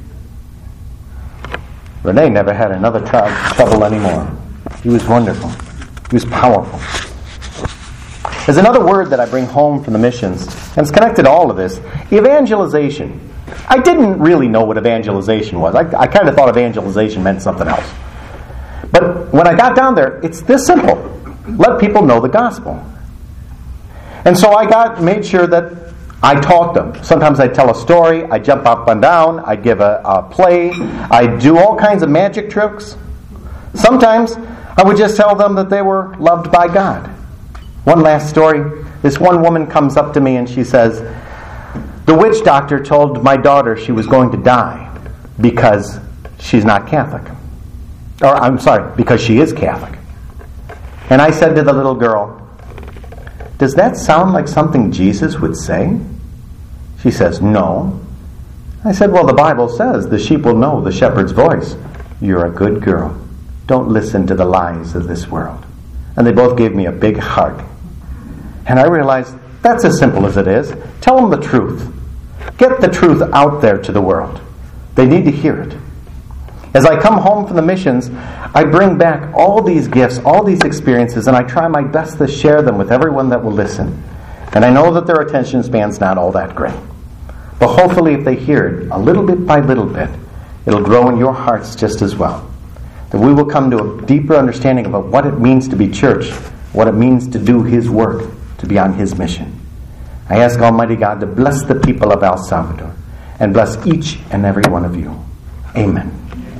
D: Renee never had another trouble anymore. He was wonderful. He was powerful. There's another word that I bring home from the missions, and it's connected to all of this. Evangelization. I didn't really know what evangelization was. I kind of thought evangelization meant something else. But when I got down there, it's this simple. Let people know the gospel. And so I made sure that I taught them. Sometimes I'd tell a story, I'd jump up and down, I'd give a play, I'd do all kinds of magic tricks. Sometimes I would just tell them that they were loved by God. One last story. This one woman comes up to me and she says, the witch doctor told my daughter she was going to die because she's not Catholic. Or, I'm sorry, because she is Catholic. And I said to the little girl, does that sound like something Jesus would say? She says, no. I said, well, the Bible says the sheep will know the shepherd's voice. You're a good girl. Don't listen to the lies of this world. And they both gave me a big hug. And I realized that's as simple as it is. Tell them the truth. Get the truth out there to the world. They need to hear it. As I come home from the missions, I bring back all these gifts, all these experiences, and I try my best to share them with everyone that will listen. And I know that their attention span's not all that great. But hopefully if they hear it, a little bit by little bit, it'll grow in your hearts just as well. That we will come to a deeper understanding about what it means to be church, what it means to do His work, to be on His mission. I ask Almighty God to bless the people of El Salvador and bless each and every one of you. Amen.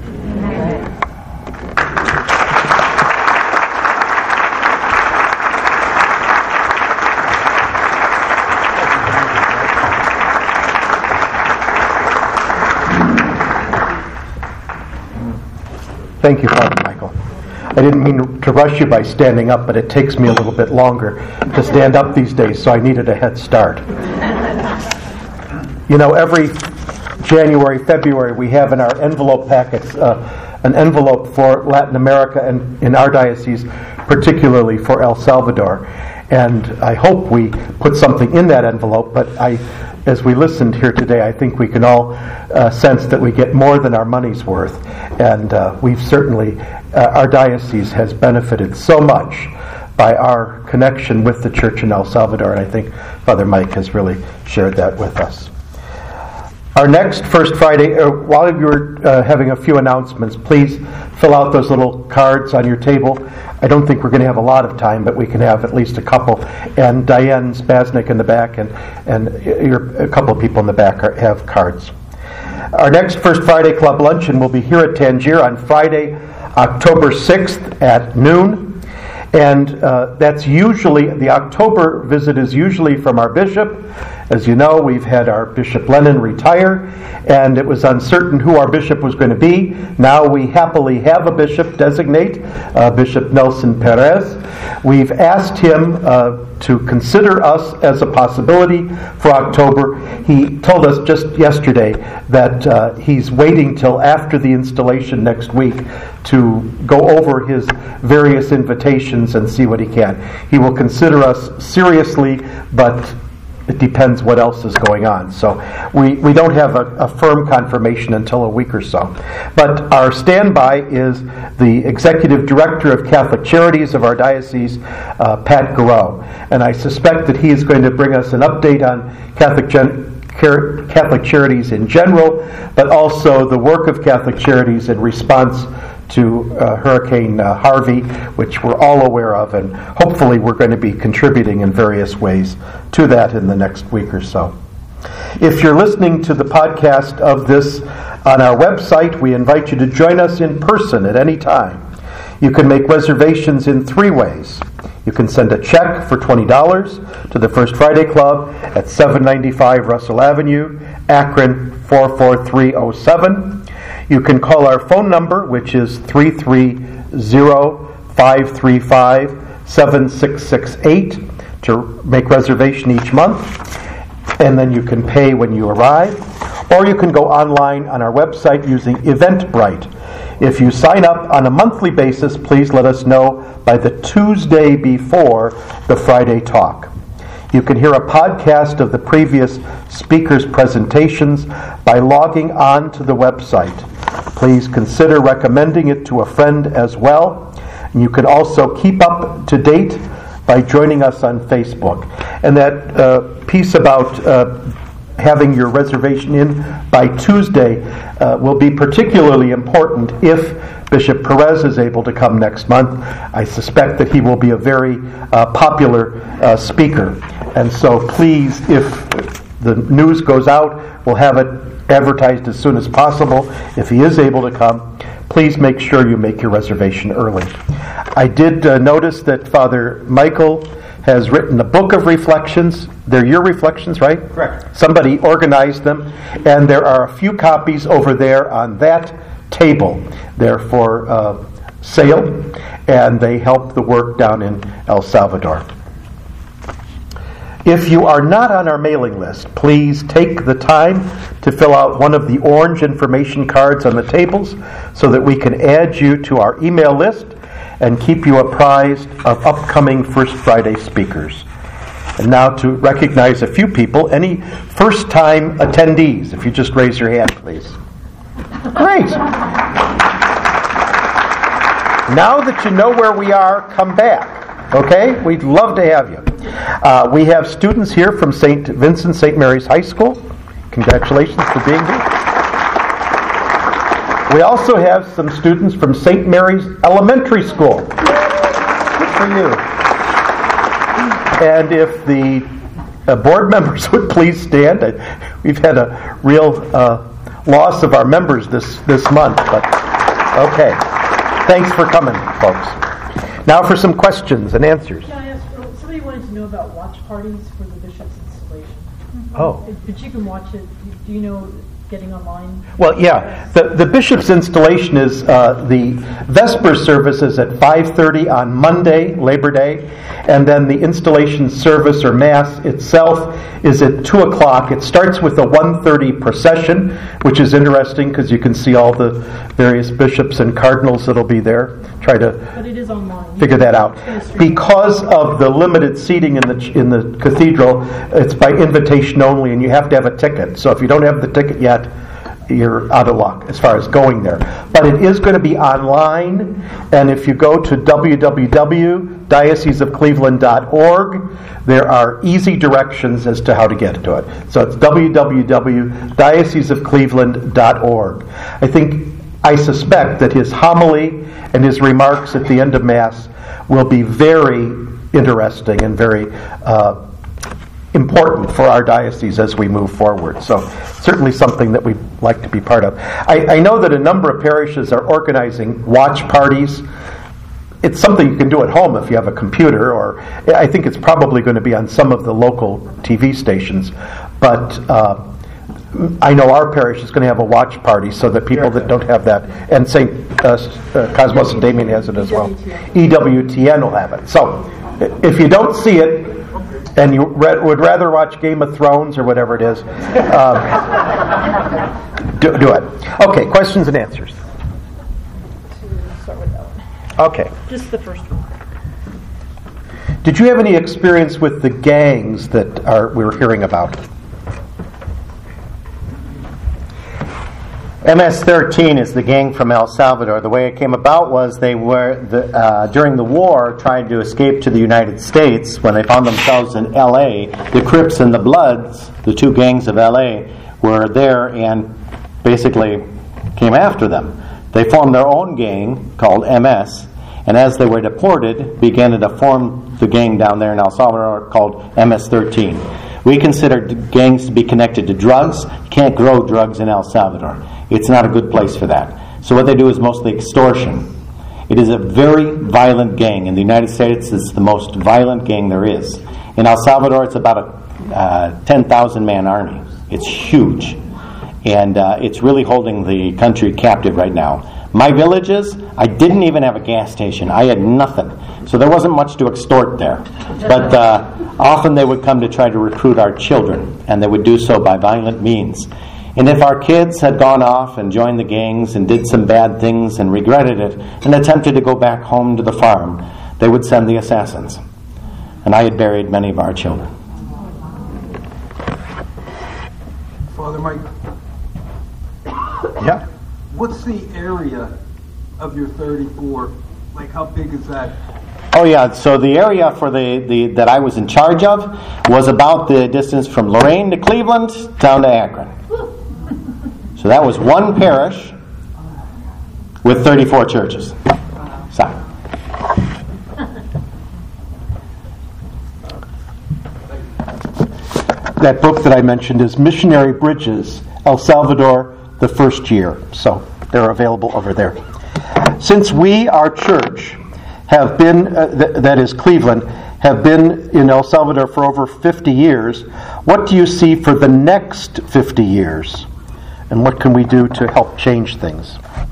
A: Thank you, Father Michael. I didn't mean to rush you by standing up, but it takes me a little bit longer to stand up these days, so I needed a head start. You know, every January, February, we have in our envelope packets an envelope for Latin America and in our diocese, particularly for El Salvador. And I hope we put something in that envelope, but as we listened here today, I think we can all sense that we get more than our money's worth. And we've certainly, our diocese has benefited so much by our connection with the church in El Salvador, and I think Father Mike has really shared that with us. Our next First Friday, while you're having a few announcements, please fill out those little cards on your table. I don't think we're going to have a lot of time, but we can have at least a couple. And Diane Spasnik in the back, and a couple of people in the back have cards. Our next First Friday Club Luncheon will be here at Tangier on Friday, October 6th at noon. And that's usually, the October visit is usually from our bishop. As you know, we've had our Bishop Lennon retire, and it was uncertain who our bishop was going to be. Now we happily have a bishop designate, Bishop Nelson Perez. We've asked him to consider us as a possibility for October. He told us just yesterday that he's waiting till after the installation next week to go over his various invitations and see what he can. He will consider us seriously, but it depends what else is going on. So we don't have a firm confirmation until a week or so. But our standby is the Executive Director of Catholic Charities of our diocese, Pat Garreau. And I suspect that he is going to bring us an update on Catholic Charities in general, but also the work of Catholic Charities in response to Hurricane Harvey, which we're all aware of, and hopefully we're going to be contributing in various ways to that in the next week or so. If you're listening to the podcast of this on our website, we invite you to join us in person at any time. You can make reservations in 3 ways. You can send a check for $20 to the First Friday Club at 795 Russell Avenue, Akron 44307. You can call our phone number, which is 330-535-7668, to make reservation each month, and then you can pay when you arrive. Or you can go online on our website using Eventbrite. If you sign up on a monthly basis, please let us know by the Tuesday before the Friday talk. You can hear a podcast of the previous speakers' presentations by logging on to the website. Please consider recommending it to a friend as well. And you can also keep up to date by joining us on Facebook. And that piece about having your reservation in by Tuesday will be particularly important if Bishop Perez is able to come next month. I suspect that he will be a very popular speaker. And so please, if the news goes out, we'll have it advertised as soon as possible. If he is able to come, please make sure you make your reservation early. I did notice that Father Michael has written a book of reflections. They're your reflections, right?
B: Correct.
A: Somebody organized them, and there are a few copies over there on that table. They're for sale, and they help the work down in El Salvador. If you are not on our mailing list, please take the time to fill out one of the orange information cards on the tables so that we can add you to our email list and keep you apprised of upcoming First Friday speakers. And now to recognize a few people, any first-time attendees, if you just raise your hand, please. Great. Now that you know where we are, come back. Okay? We'd love to have you. We have students here from St. Vincent St. Mary's High School. Congratulations for being here. We also have some students from St. Mary's Elementary School. Good for you. And if the board members would please stand. We've had a real loss of our members this month. But okay. Thanks for coming, folks. Now for some questions and answers.
E: Can I ask, somebody wanted to know about watch parties for the bishop's installation.
A: Oh.
E: But you can watch it. Do you know getting online?
A: Well, yeah. The bishop's installation is the Vesper service is at 5:30 on Monday, Labor Day, and then the installation service or Mass itself is at 2 o'clock. It starts with a 1:30 procession, which is interesting because you can see all the various bishops and cardinals that'll be there. Try to
E: But it is online.
A: figure that out. Because of the limited seating in the cathedral, it's by invitation only, and you have to have a ticket. So if you don't have the ticket yet, you're out of luck as far as going there. But it is going to be online, and if you go to www.dioceseofcleveland.org, there are easy directions as to how to get to it. So it's www.dioceseofcleveland.org. I suspect that his homily and his remarks at the end of Mass will be very interesting and very important for our diocese as we move forward. So certainly something that we'd like to be part of. I know that a number of parishes are organizing watch parties. It's something you can do at home if you have a computer, or I think it's probably going to be on some of the local TV stations. But I know our parish is going to have a watch party so that people that don't have that, and St. Cosmos and Damian has it as well. EWTN will have it. So if you don't see it, and you would rather watch Game of Thrones or whatever it is, do it. Okay, questions and answers.
E: To start with that one.
A: Okay.
E: Just the first one.
A: Did you have any experience with the gangs that we're hearing about?
D: MS-13 is the gang from El Salvador. The way it came about was they were, during the war, trying to escape to the United States. When they found themselves in L.A., the Crips and the Bloods, the two gangs of L.A., were there and basically came after them. They formed their own gang called MS, and as they were deported, began to form the gang down there in El Salvador called MS-13. We consider gangs to be connected to drugs. You can't grow drugs in El Salvador. It's not a good place for that. So what they do is mostly extortion. It is a very violent gang. In the United States, it's the most violent gang there is. In El Salvador, it's about a 10,000-man army. It's huge. And it's really holding the country captive right now. My villages, I didn't even have a gas station. I had nothing. So there wasn't much to extort there. But often they would come to try to recruit our children, and they would do so by violent means. And if our kids had gone off and joined the gangs and did some bad things and regretted it and attempted to go back home to the farm, they would send the assassins. And I had buried many of our children.
F: Father Mike,
A: Yeah.
F: what's the area of your 34? Like, how big is that?
D: Oh yeah, so the area for the that I was in charge of was about the distance from Lorain to Cleveland down to Akron. So that was one parish with 34 churches. So.
A: That book that I mentioned is Missionary Bridges, El Salvador, the First Year. So they're available over there. Since we, our church, have been, that is Cleveland, have been in El Salvador for over 50 years, what do you see for the next 50 years? And what can we do to help change things?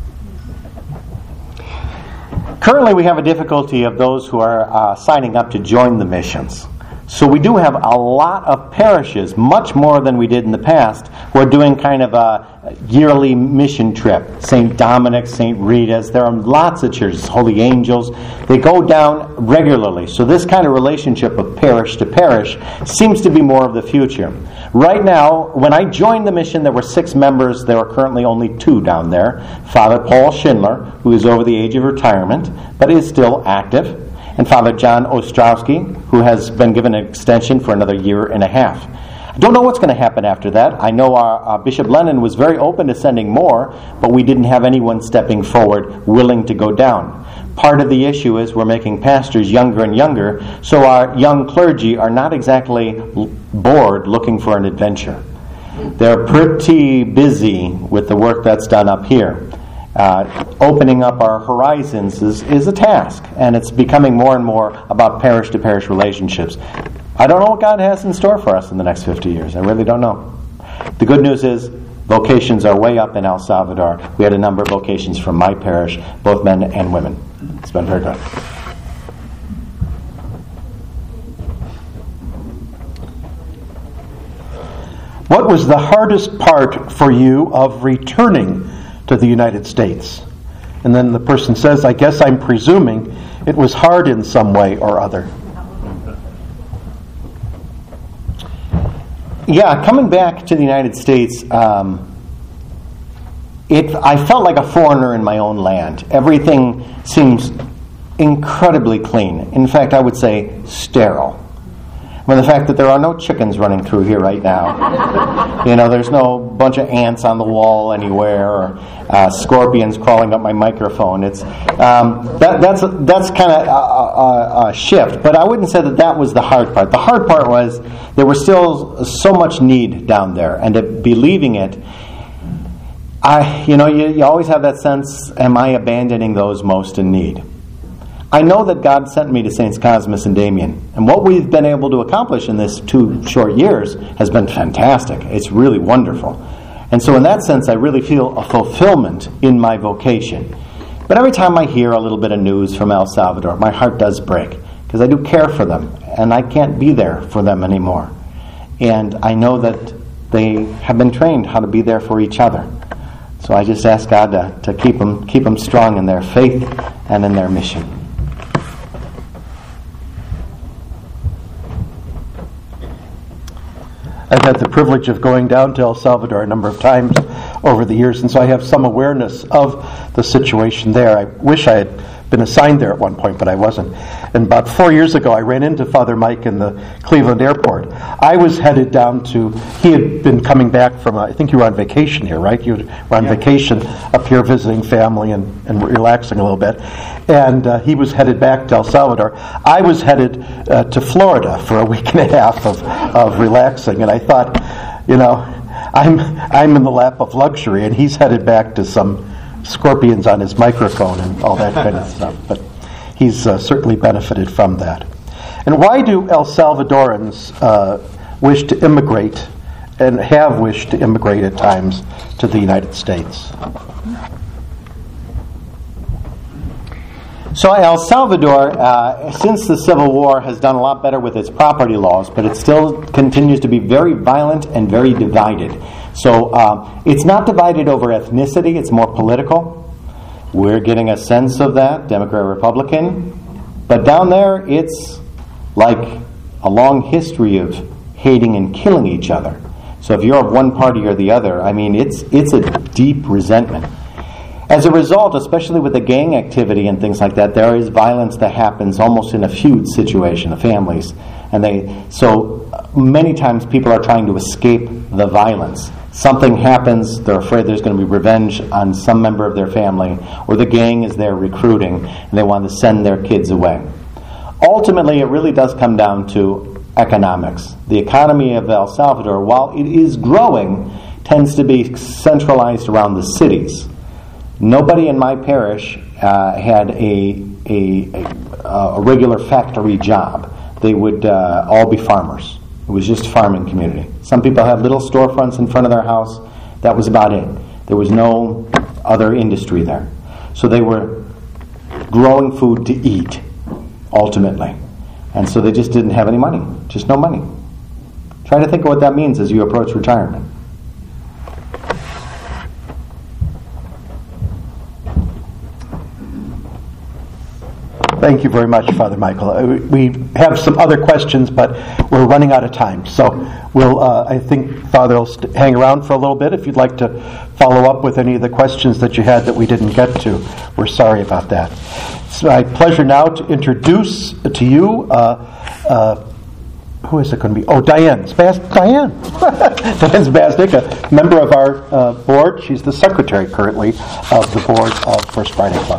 D: Currently, we have a difficulty of those who are signing up to join the missions. So we do have a lot of parishes, much more than we did in the past, who are doing kind of a yearly mission trip. St. Dominic, St. Rita's, there are lots of churches, Holy Angels. They go down regularly. So this kind of relationship of parish to parish seems to be more of the future. Right now, when I joined the mission, there were 6 members. There are currently only 2 down there. Father Paul Schindler, who is over the age of retirement, but is still active, and Father John Ostrowski, who has been given an extension for another 1.5 years. I don't know what's going to happen after that. I know our Bishop Lennon was very open to sending more, but we didn't have anyone stepping forward willing to go down. Part of the issue is we're making pastors younger and younger, so our young clergy are not exactly bored looking for an adventure. They're pretty busy with the work that's done up here. Opening up our horizons is a task, and it's becoming more and more about parish-to-parish relationships. I don't know what God has in store for us in the next 50 years. I really don't know. The good news is vocations are way up in El Salvador. We had a number of vocations from my parish, both men and women. It's been very good.
A: What was the hardest part for you of returning to the United States? And then the person says, I guess I'm presuming it was hard in some way or other.
D: Yeah, coming back to the United States, I felt like a foreigner in my own land. Everything seems incredibly clean. In fact, I would say sterile. Well, the fact that there are no chickens running through here right now. There's no bunch of ants on the wall anywhere, or scorpions crawling up my microphone. It's that's kind of a shift. But I wouldn't say that was the hard part. The hard part was there was still so much need down there, and believing it. You always have that sense: am I abandoning those most in need? I know that God sent me to St. Cosmas and Damian, and what we've been able to accomplish in this 2 short years has been fantastic. It's really wonderful. And so in that sense, I really feel a fulfillment in my vocation. But every time I hear a little bit of news from El Salvador, my heart does break, because I do care for them, and I can't be there for them anymore. And I know that they have been trained how to be there for each other. So I just ask God to keep them strong in their faith and in their mission.
A: I've had the privilege of going down to El Salvador a number of times over the years, and so I have some awareness of the situation there. I wish I had been assigned there at one point, but I wasn't. And about 4 years ago, I ran into Father Mike in the Cleveland airport. I was headed down to, he had been coming back from, I think you were on vacation here, right? You were on vacation up here visiting family and relaxing a little bit. And he was headed back to El Salvador. I was headed to Florida for a week and a half of relaxing. And I thought, I'm in the lap of luxury, and he's headed back to some scorpions on his microphone and all that kind of stuff. But he's certainly benefited from that. And why do El Salvadorans wish to immigrate and have wished to immigrate at times to the United States?
D: So El Salvador, since the Civil War, has done a lot better with its property laws, but it still continues to be very violent and very divided. So it's not divided over ethnicity, it's more political. We're getting a sense of that, Democrat-Republican. But down there, it's like a long history of hating and killing each other. So if you're of one party or the other, it's a deep resentment. As a result, especially with the gang activity and things like that, there is violence that happens almost in a feud situation of families. So many times people are trying to escape the violence. Something happens, they're afraid there's going to be revenge on some member of their family, or the gang is there recruiting, and they want to send their kids away. Ultimately, it really does come down to economics. The economy of El Salvador, while it is growing, tends to be centralized around the cities. Nobody in my parish had a regular factory job. They would all be farmers. It was just a farming community. Some people had little storefronts in front of their house. That was about it. There was no other industry there. So they were growing food to eat, ultimately. And so they just didn't have any money. Just no money. Try to think of what that means as you approach retirement.
A: Thank you very much, Father Michael. We have some other questions, but we're running out of time. So we'll, I think Father will hang around for a little bit if you'd like to follow up with any of the questions that you had that we didn't get to. We're sorry about that. It's my pleasure now to introduce to you, who is it going to be? Oh, Diane. Diane. Diane Zbaznik, a member of our board. She's the secretary currently of the board of First Friday Club.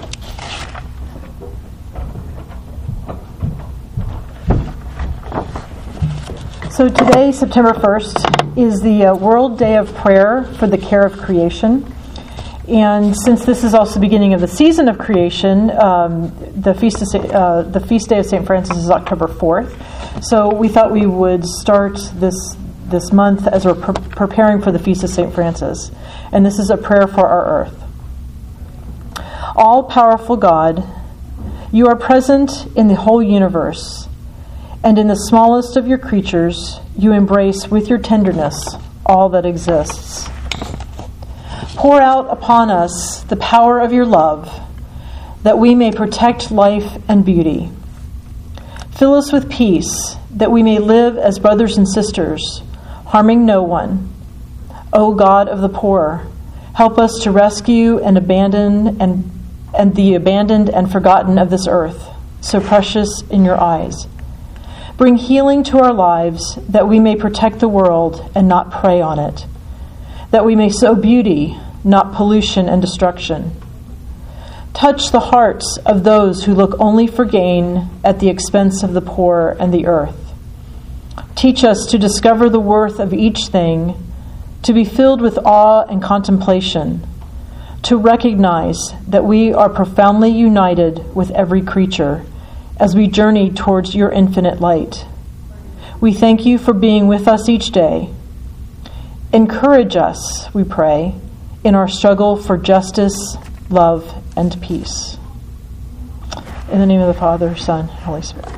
E: So today, September 1st, is the World Day of Prayer for the Care of Creation. And since this is also the beginning of the season of creation, the feast day of St. Francis is October 4th. So we thought we would start this this month as we're preparing for the Feast of St. Francis. And this is a prayer for our earth. All-powerful God, you are present in the whole universe, and in the smallest of your creatures, you embrace with your tenderness all that exists. Pour out upon us the power of your love, that we may protect life and beauty. Fill us with peace, that we may live as brothers and sisters, harming no one. O God of the poor, help us to rescue and abandon and the abandoned and forgotten of this earth, so precious in your eyes. Bring healing to our lives, that we may protect the world and not prey on it, that we may sow beauty, not pollution and destruction. Touch the hearts of those who look only for gain at the expense of the poor and the earth. Teach us to discover the worth of each thing, to be filled with awe and contemplation, to recognize that we are profoundly united with every creature as we journey towards your infinite light. We thank you for being with us each day. Encourage us, we pray, in our struggle for justice, love, and peace. In the name of the Father, Son, Holy Spirit.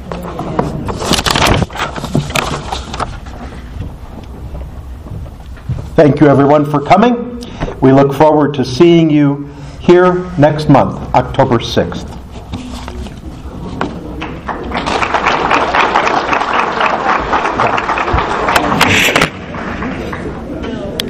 A: Thank you, everyone, for coming. We look forward to seeing you here next month, October 6th.